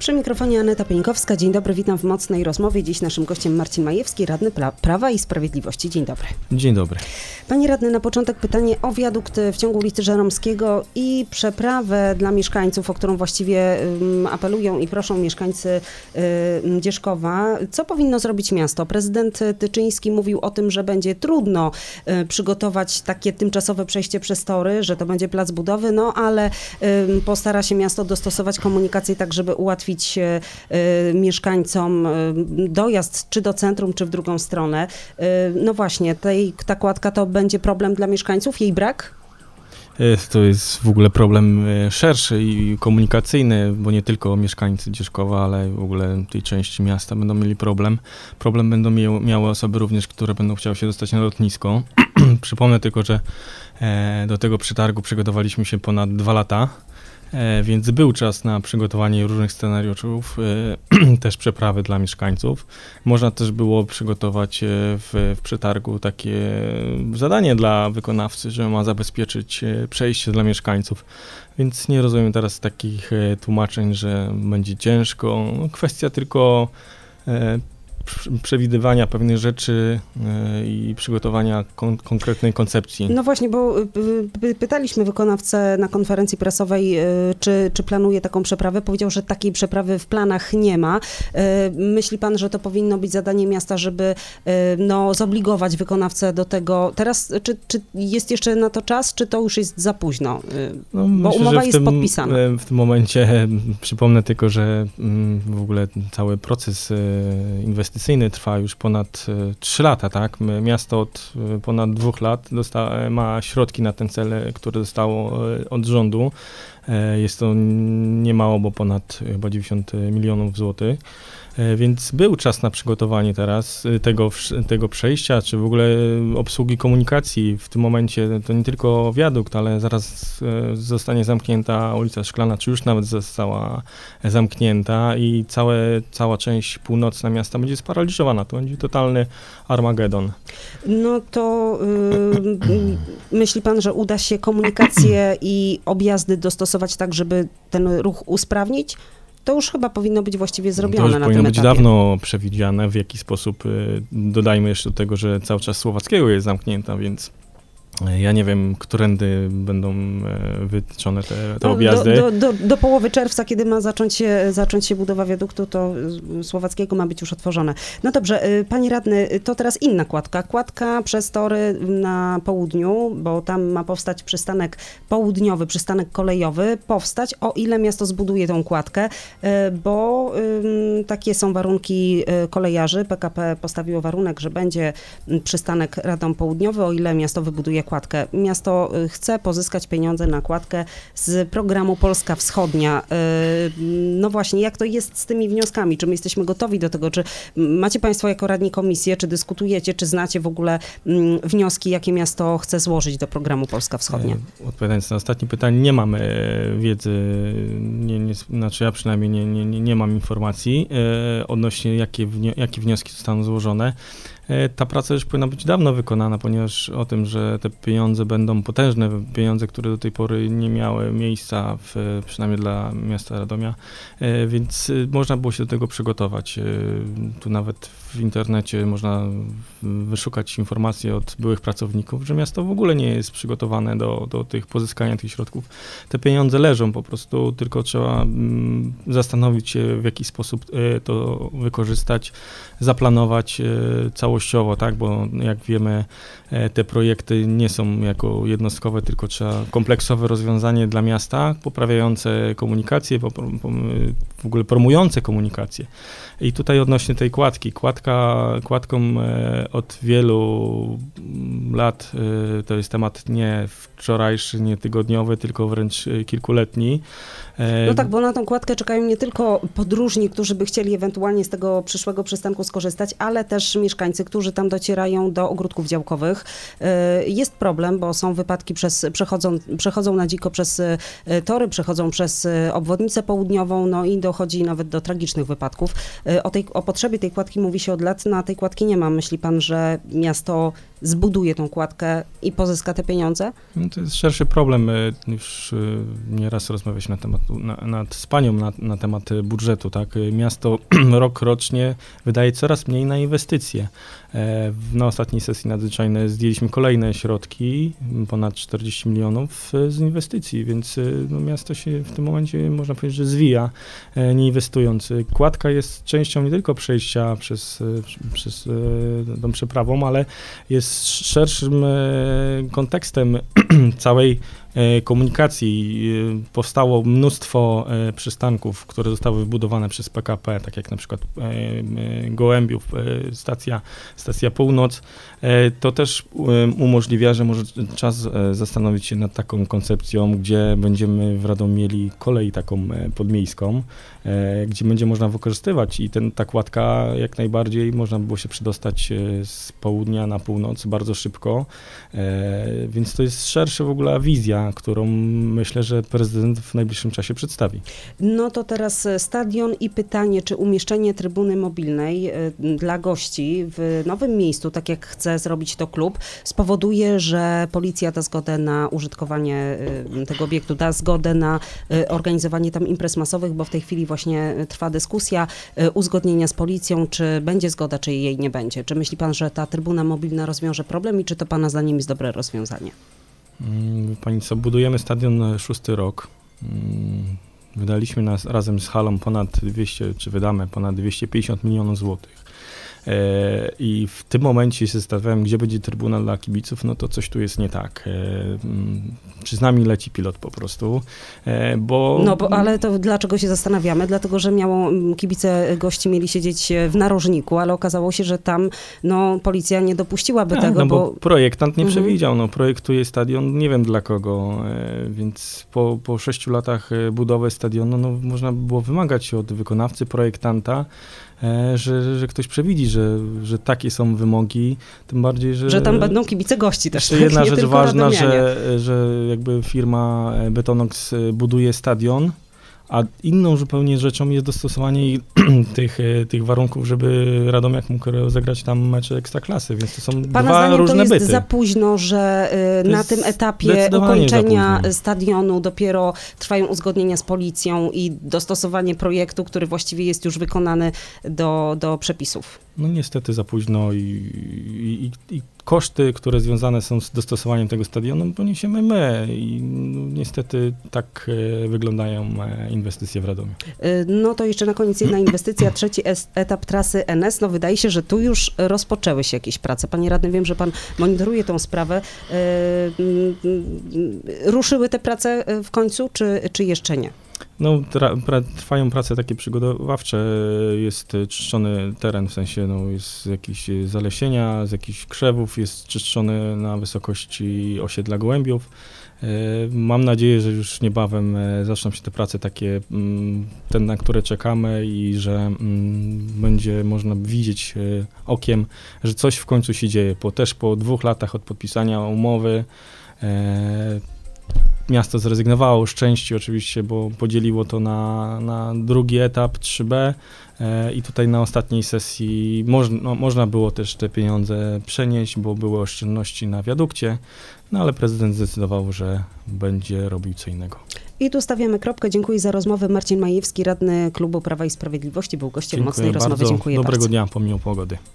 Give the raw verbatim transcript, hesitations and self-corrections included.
Przy mikrofonie Aneta Pieńkowska. Dzień dobry, witam w Mocnej Rozmowie. Dziś naszym gościem Marcin Majewski, radny pra- Prawa i Sprawiedliwości. Dzień dobry. Dzień dobry. Panie radny, na początek pytanie o wiadukt w ciągu ulicy Żeromskiego i przeprawę dla mieszkańców, o którą właściwie um, apelują i proszą mieszkańcy um, Dzierzkowa. Co powinno zrobić miasto? Prezydent Tyczyński mówił o tym, że będzie trudno um, przygotować takie tymczasowe przejście przez tory, że to będzie plac budowy, no ale um, postara się miasto dostosować komunikację tak, żeby ułatwić y, mieszkańcom y, dojazd czy do centrum, czy w drugą stronę. Y, no właśnie, tej, ta kładka to będzie problem dla mieszkańców, jej brak? To jest w ogóle problem szerszy i komunikacyjny, bo nie tylko mieszkańcy Dzierzkowa, ale w ogóle tej części miasta będą mieli problem. Problem będą miały osoby również, które będą chciały się dostać na lotnisko. Przypomnę tylko, że do tego przetargu przygotowaliśmy się ponad dwa lata. Więc był czas na przygotowanie różnych scenariuszów, też przeprawy dla mieszkańców. Można też było przygotować w, w przetargu takie zadanie dla wykonawcy, że ma zabezpieczyć przejście dla mieszkańców. Więc nie rozumiem teraz takich tłumaczeń, że będzie ciężko. Kwestia tylko przewidywania pewnych rzeczy i przygotowania kon- konkretnej koncepcji. No właśnie, bo y, pytaliśmy wykonawcę na konferencji prasowej, y, czy, czy planuje taką przeprawę. Powiedział, że takiej przeprawy w planach nie ma. Y, myśli pan, że to powinno być zadanie miasta, żeby y, no, zobligować wykonawcę do tego? Teraz, czy, czy jest jeszcze na to czas, czy to już jest za późno? Y, no, bo myślę, umowa w jest tym, podpisana. W tym momencie przypomnę tylko, że mm, w ogóle cały proces y, inwestycyjny trwa już ponad trzy lata, tak? Miasto od ponad dwóch lat dosta- ma środki na ten cel, które zostało od rządu. Jest to niemało, bo ponad chyba dziewięćdziesiąt milionów złotych. Więc był czas na przygotowanie teraz tego, tego przejścia, czy w ogóle obsługi komunikacji. W tym momencie to nie tylko wiadukt, ale zaraz zostanie zamknięta ulica Szklana, czy już nawet została zamknięta i całe, cała część północna miasta będzie sparaliżowana. To będzie totalny Armagedon. No to yy, myśli pan, że uda się komunikację i objazdy dostosować tak, żeby ten ruch usprawnić? To już chyba powinno być właściwie zrobione na tym etapie. To powinno być dawno przewidziane, w jaki sposób, dodajmy jeszcze do tego, że cały czas Słowackiego jest zamknięta, więc ja nie wiem, którędy będą wytyczone te, te objazdy. Do, do, do, do połowy czerwca, kiedy ma zacząć się, zacząć się budowa wiaduktu, to Słowackiego ma być już otworzone. No dobrze, panie radny, to teraz inna kładka. Kładka przez tory na południu, bo tam ma powstać przystanek południowy, przystanek kolejowy, powstać, o ile miasto zbuduje tą kładkę, bo um, takie są warunki kolejarzy. P K P postawiło warunek, że będzie przystanek Radom Południowy, o ile miasto wybuduje kładkę. Miasto chce pozyskać pieniądze na kładkę z programu Polska Wschodnia. No właśnie, jak to jest z tymi wnioskami? Czy my jesteśmy gotowi do tego? Czy macie państwo jako radni komisję, czy dyskutujecie, czy znacie w ogóle wnioski, jakie miasto chce złożyć do programu Polska Wschodnia? Odpowiadając na ostatnie pytanie, nie mamy wiedzy, nie, nie, znaczy ja przynajmniej nie, nie, nie, nie mam informacji odnośnie jakie, wnio- jakie wnioski zostaną złożone. Ta praca już powinna być dawno wykonana, ponieważ o tym, że te pieniądze będą potężne, pieniądze, które do tej pory nie miały miejsca, w, przynajmniej dla miasta Radomia, więc można było się do tego przygotować. Tu nawet w internecie można wyszukać informacje od byłych pracowników, że miasto w ogóle nie jest przygotowane do, do tych pozyskania tych środków. Te pieniądze leżą po prostu, tylko trzeba zastanowić się, w jaki sposób to wykorzystać, zaplanować całościowo, tak, bo jak wiemy, te projekty nie są jako jednostkowe, tylko trzeba kompleksowe rozwiązanie dla miasta, poprawiające komunikację, w ogóle promujące komunikację. I tutaj odnośnie tej kładki. Kładka, kładką od wielu lat to jest temat nie wczorajszy, nie tygodniowy, tylko wręcz kilkuletni. No tak, bo na tą kładkę czekają nie tylko podróżni, którzy by chcieli ewentualnie z tego przyszłego przystanku skorzystać, ale też mieszkańcy, którzy tam docierają do ogródków działkowych. Jest problem, bo są wypadki, przez, przechodzą, przechodzą na dziko przez tory, przechodzą przez obwodnicę południową, no i dochodzi nawet do tragicznych wypadków. O, tej, o potrzebie tej kładki mówi się od lat, na tej kładki nie ma. Myśli pan, że miasto zbuduje tą kładkę i pozyska te pieniądze? No to jest szerszy problem. y, Już y, nieraz rozmawialiśmy na temat, na, nad, z panią na, na temat y, budżetu, tak? Y, Miasto rok rocznie wydaje coraz mniej na inwestycje. E, w- Na ostatniej sesji nadzwyczajnej zdjęliśmy kolejne środki, m, ponad czterdzieści milionów y, z inwestycji, więc y, no, miasto się w tym momencie, można powiedzieć, że zwija, e, nie inwestując. Y, Kładka jest częścią nie tylko przejścia przez, y, przez y, tą przeprawą, ale jest szerszym e, kontekstem całej e, komunikacji. E, Powstało mnóstwo e, przystanków, które zostały wybudowane przez P K P, tak jak na przykład e, e, Gołębiów, e, stacja, stacja Północ. E, To też e, umożliwia, że może czas e, zastanowić się nad taką koncepcją, gdzie będziemy w Radomiu mieli kolej taką e, podmiejską, e, gdzie będzie można wykorzystywać i ten, ta kładka jak najbardziej można było się przedostać e, z południa na północ bardzo szybko, e, więc to jest szersza w ogóle wizja, którą myślę, że prezydent w najbliższym czasie przedstawi. No to teraz e, stadion i pytanie, czy umieszczenie trybuny mobilnej e, dla gości w nowym miejscu, tak jak chce zrobić to klub, spowoduje, że policja da zgodę na użytkowanie e, tego obiektu, da zgodę na e, organizowanie tam imprez masowych, bo w tej chwili właśnie e, trwa dyskusja, e, uzgodnienia z policją, czy będzie zgoda, czy jej nie będzie. Czy myśli pan, że ta trybuna mobilna rozwiąże problem i czy to pana zdaniem jest dobre rozwiązanie? Mm, wie Pani co, budujemy stadion na szósty rok. Mm, Wydaliśmy nas razem z halą ponad dwieście, czy wydamy ponad dwieście pięćdziesiąt milionów złotych. E, I w tym momencie się zastanawiałem, gdzie będzie trybuna dla kibiców, no to coś tu jest nie tak. E, mm, Czy z nami leci pilot po prostu, e, bo... No, bo, ale to dlaczego się zastanawiamy? Dlatego, że miało, m, kibice gości mieli siedzieć e, w narożniku, ale okazało się, że tam no, policja nie dopuściłaby Tak, tego, no bo, bo... projektant nie Mhm. przewidział, no projektuje stadion, nie wiem dla kogo, e, więc po, po sześciu latach e, budowy stadionu, no można by było wymagać od wykonawcy, projektanta, e, że, że ktoś przewidzi, że, że takie są wymogi, tym bardziej, że... Że tam będą kibice gości też. Jeszcze tak? jedna Nie rzecz tylko ważna, radomianie. że, że jakby firma e, Betonox e, buduje stadion, a inną zupełnie rzeczą jest dostosowanie tych, e, tych warunków, żeby Radomiak mógł rozegrać tam mecze Ekstraklasy, więc to są Pana dwa zdaniem różne to jest byty. za późno, że y, To na jest tym etapie zdecydowanie za ukończenia późno. stadionu dopiero trwają uzgodnienia z policją i dostosowanie projektu, który właściwie jest już wykonany do, do przepisów. No niestety za późno i, i, i, i koszty, które związane są z dostosowaniem tego stadionu, poniesiemy my i no, niestety tak e, wyglądają e, inwestycje w Radomiu. Y, No to jeszcze na koniec jedna inwestycja, trzeci es- etap trasy N S. No wydaje się, że tu już rozpoczęły się jakieś prace. Panie radny, wiem, że pan monitoruje tą sprawę. Y, mm, mm, Ruszyły te prace y, w końcu, czy, czy jeszcze nie? No, tra, pra, trwają prace takie przygotowawcze, jest e, czyszczony teren, w sensie no, jest jakieś e, zalesienia, z jakichś krzewów, jest czyszczony na wysokości osiedla Gołębiów. E, Mam nadzieję, że już niebawem e, zaczną się te prace takie, mm, te na które czekamy i że mm, będzie można widzieć e, okiem, że coś w końcu się dzieje, bo też po dwóch latach od podpisania umowy e, miasto zrezygnowało z części oczywiście, bo podzieliło to na, na drugi etap trzy B e, i tutaj na ostatniej sesji moż, no, można było też te pieniądze przenieść, bo były oszczędności na wiadukcie, no ale prezydent zdecydował, że będzie robił co innego. I tu stawiamy kropkę. Dziękuję za rozmowę. Marcin Majewski, radny klubu Prawa i Sprawiedliwości, był gościem Dziękuję mocnej bardzo. rozmowy. Dziękuję Dobrego bardzo. dnia pomimo pogody.